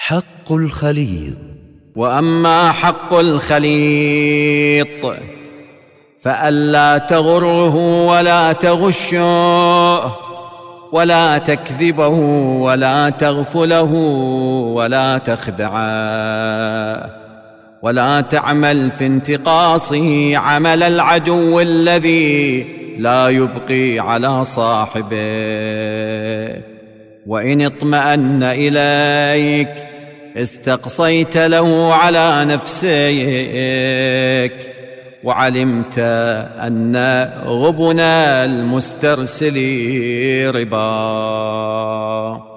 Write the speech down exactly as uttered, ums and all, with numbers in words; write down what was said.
حق الخليط. وأما حق الخليط فألا تغره ولا تغشه ولا تكذبه ولا تغفله ولا تخدعه ولا تعمل في انتقاصه عمل العدو الذي لا يبقي على صاحبه. وإن اطمأن إليك استقصيت له على نفسك وعلمت أن غبن المسترسل ربا.